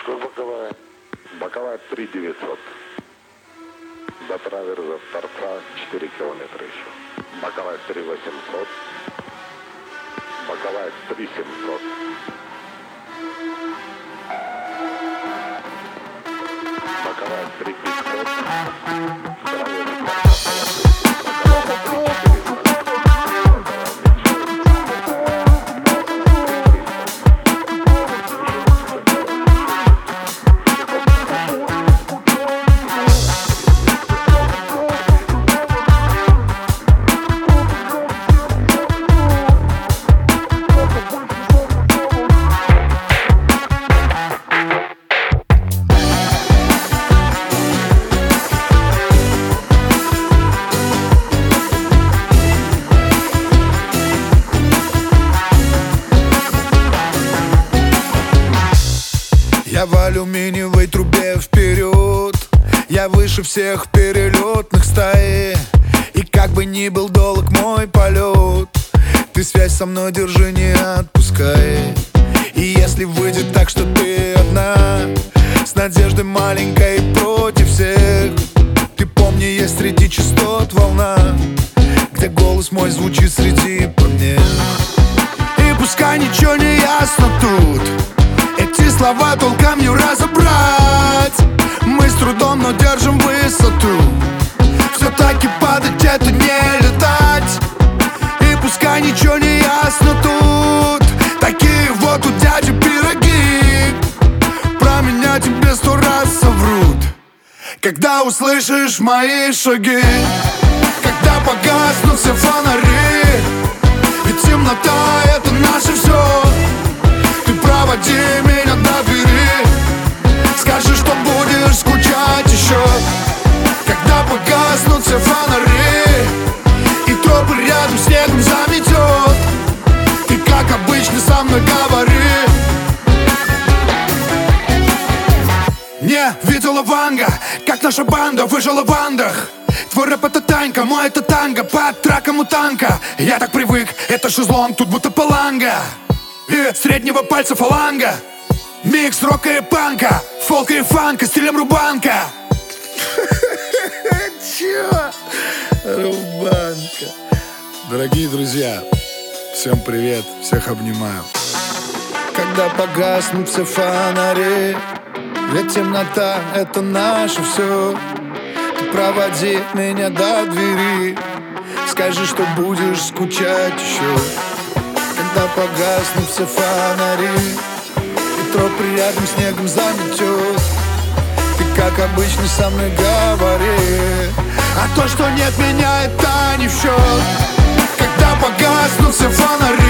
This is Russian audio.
Боковая. Боковая 3900. До траверза торца 4 километра еще. Боковая 3800. Боковая 3700. Боковая 3500. Траверз торца. Я в алюминиевой трубе вперед. Я выше всех перелетных стаи. И как бы ни был долг мой полет, ты связь со мной держи, не отпускай. И если выйдет так, что ты одна, с надеждой маленькой против всех, ты помни, есть среди частот волна, где голос мой звучит среди помех. И пускай ничего не ясно тут, эти слова толком не разобрать. Мы с трудом, но держим высоту. Все-таки падать — это не летать. И пускай ничего не ясно тут, такие вот у дяди пироги. Про меня тебе 100 раз соврут, когда услышишь мои шаги. Когда погаснут все фонари, ведь темнота — это наше все. Ты проводи меня до двери, скажи, что будешь скучать еще. Когда погаснут все фонари и тропы рядом снегом заметет, ты, как обычно, со мной говори. Не видела Ванга, как наша банда выжила в Андах. Твой рэп — это танька, мой — это танго. Под траком у танка я так привык, это шезлонг, тут будто паланга. И среднего пальца фаланга, микс рока и панка, фолка и фанка, стилем рубанка. Чё? Рубанка. Дорогие друзья, всем привет, всех обнимаю. Когда погаснут все фонари, ведь темнота — это наше все. Ты проводи меня до двери, скажи, что будешь скучать еще. Когда погаснут все фонари и тропы рядом снегом заметет, ты, как обычно, со мной говори. А то, что нет меня, это не в счет. Когда погаснут все фонари